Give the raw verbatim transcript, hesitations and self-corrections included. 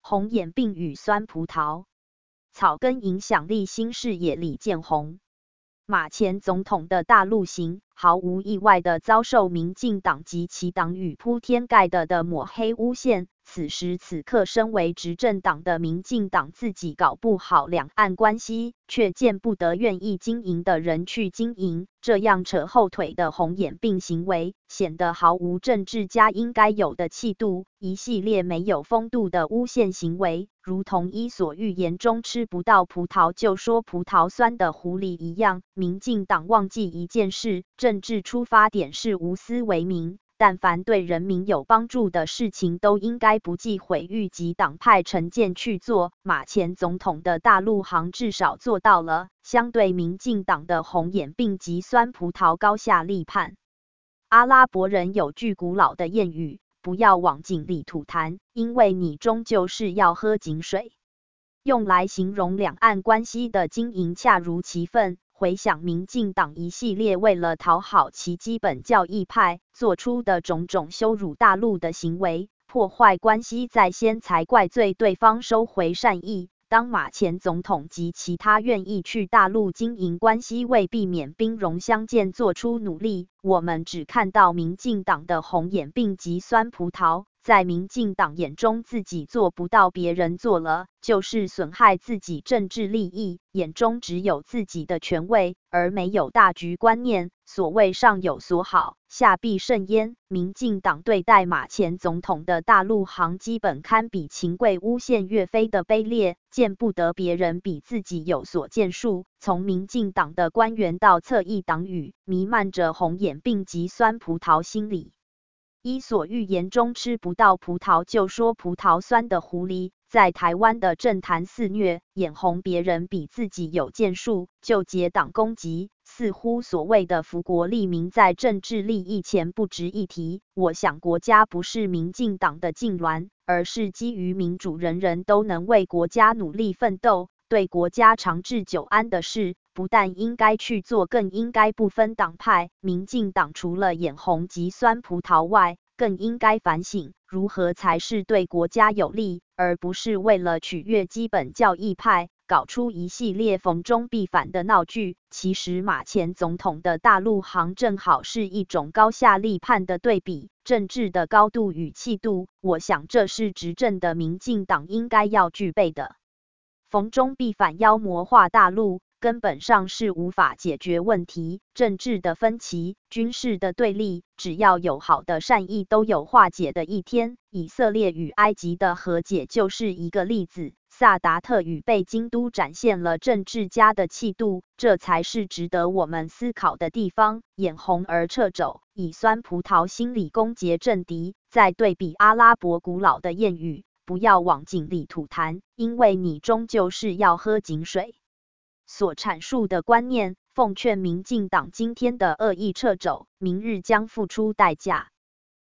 红眼病与酸葡萄，草根影响力新视野李建宏。马前总统的大陆行，毫无意外地遭受民进党及其党羽铺天盖地的抹黑诬陷。此时此刻，身为执政党的民进党自己搞不好两岸关系，却见不得愿意经营的人去经营，这样扯后腿的红眼病行为，显得毫无政治家应该有的气度。一系列没有风度的诬陷行为，如同《伊索寓言》中吃不到葡萄就说葡萄酸的狐狸一样。民进党忘记一件事，政治出发点是无私为民。但凡对人民有帮助的事情，都应该不计毁誉及党派成见去做。马前总统的大陆行至少做到了，相对民进党的红眼病及酸葡萄高下立判。阿拉伯人有句古老的谚语，不要往井里吐痰，因为你终究是要喝井水，用来形容两岸关系的经营恰如其分。回想民进党一系列为了讨好其基本教义派做出的种种羞辱大陆的行为，破坏关系在先，才怪罪对方收回善意。当马前总统及其他愿意去大陆经营关系，为避免兵戎相见做出努力，我们只看到民进党的红眼病及酸葡萄。在民进党眼中，自己做不到，别人做了，就是损害自己政治利益，眼中只有自己的权位，而没有大局观念。所谓上有所好，下必甚焉。民进党对待马前总统的大陆行，基本堪比秦桧诬陷岳飞的卑劣，见不得别人比自己有所建树。从民进党的官员到侧翼党羽，弥漫着红眼病及酸葡萄心理。伊索寓言中吃不到葡萄就说葡萄酸的狐狸，在台湾的政坛肆虐，眼红别人比自己有建树，就结党攻击，似乎所谓的福国利民在政治利益前不值一提。我想国家不是民进党的痉挛，而是基于民主，人人都能为国家努力奋斗，对国家长治久安的事，不但应该去做，更应该不分党派。民进党除了眼红及酸葡萄外，更应该反省如何才是对国家有利，而不是为了取悦基本教义派，搞出一系列逢中必反的闹剧。其实马前总统的大陆行正好是一种高下立判的对比，政治的高度与气度，我想这是执政的民进党应该要具备的。逢中必反妖魔化大陆，根本上是无法解决问题。政治的分歧，军事的对立，只要有好的善意，都有化解的一天。以色列与埃及的和解就是一个例子。萨达特与贝京都展现了政治家的气度，这才是值得我们思考的地方。眼红而掣肘，以酸葡萄心理攻讦政敌，再对比阿拉伯古老的谚语，不要往井里吐痰，因为你终究是要喝井水。所阐述的观念，奉劝民进党今天的恶意掣肘，明日将付出代价。